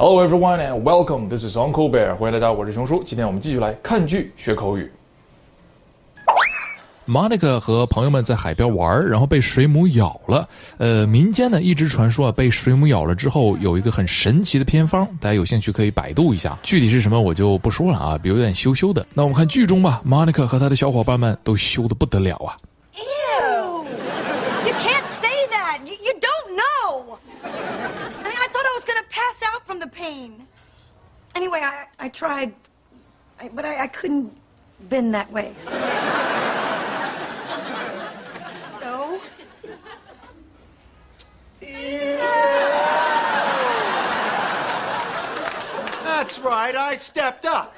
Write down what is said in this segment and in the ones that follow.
Hello everyone and welcome. This is Uncle Bear. 欢迎来到我是熊叔。今天我们继续来看剧学口语。 Monica 和朋友们在海边玩，然后被水母咬了。民间呢一直传说被水母咬了之后有一个很神奇的偏方，大家有兴趣可以百度一下，具体是什么我就不说了啊，有点羞羞的。那我们看剧中吧 ，Monica 和她的小伙伴们都羞得不得了啊。 Ew! You can't say that. You don't know. I thought I was gonna pass out from the pain. Anyway, I tried, but I couldn't bend that way. So? That's right, I stepped up.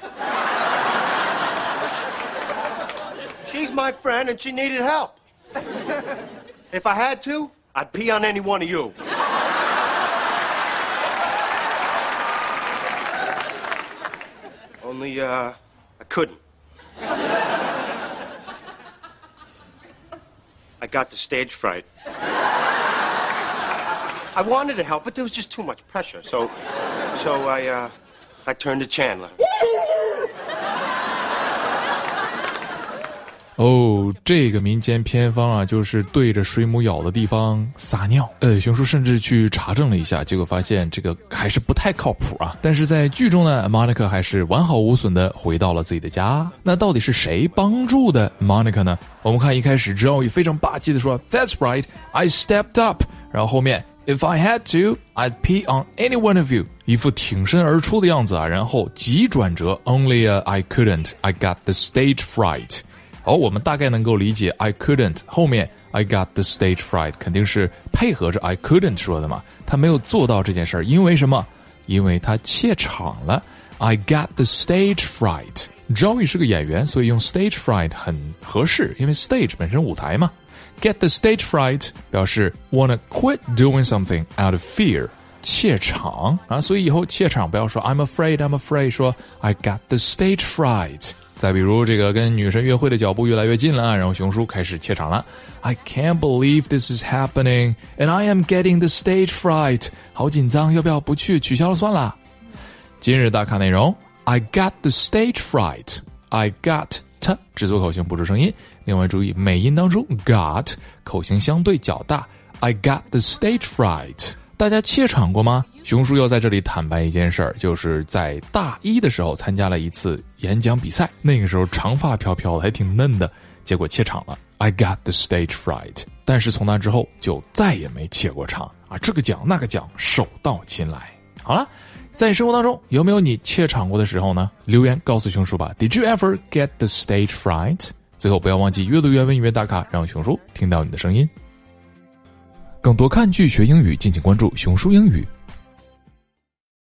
She's my friend and she needed help. If I had to, I'd pee on any one of you. Only, I couldn't. I got the stage fright. I wanted to help, but there was just too much pressure, so I turned to Chandler. 这个民间偏方啊，就是对着水母咬的地方撒尿。熊叔甚至去查证了一下，结果发现这个还是不太靠谱啊。但是在剧中呢 ，Monica 还是完好无损的回到了自己的家。那到底是谁帮助的 Monica 呢？我们看一开始Joey非常霸气的说 ，That's right, I stepped up。然后后面 If I had to, I'd pee on any one of you。一副挺身而出的样子啊。然后急转折 ，Only I couldn't, I got the stage fright。我们大概能够理解 I couldn't 后面 I got the stage fright 肯定是配合着 I couldn't 说的嘛，他没有做到这件事儿，因为什么？因为他怯场了。I got the stage fright。 Joey 是个演员，所以用 stage fright 很合适，因为 stage 本身舞台嘛。Get the stage fright 表示 wanna quit doing something out of fear， 怯场啊，所以以后怯场不要说 I'm afraid， 说 I got the stage fright。再比如这个跟女神约会的脚步越来越近了，然后熊叔开始怯场了。I can't believe this is happening and I am getting the stage fright。 好紧张，要不要不去，取消了算了。今日大咖内容 I got the stage fright。 I got t 只做口型不出声音，另外注意美音当中 got 口型相对较大。 I got the stage fright。 大家怯场过吗？熊叔要在这里坦白一件事儿，就是在大一的时候参加了一次演讲比赛，那个时候长发飘飘的，还挺嫩的，结果怯场了。I got the stage fright。 但是从那之后就再也没怯过场啊，这个奖那个奖手到擒来。好了，在生活当中有没有你怯场过的时候呢？留言告诉熊叔吧。 Did you ever get the stage fright？ 最后不要忘记阅读原文音乐大咖，让熊叔听到你的声音。更多看剧学英语，敬请关注熊叔英语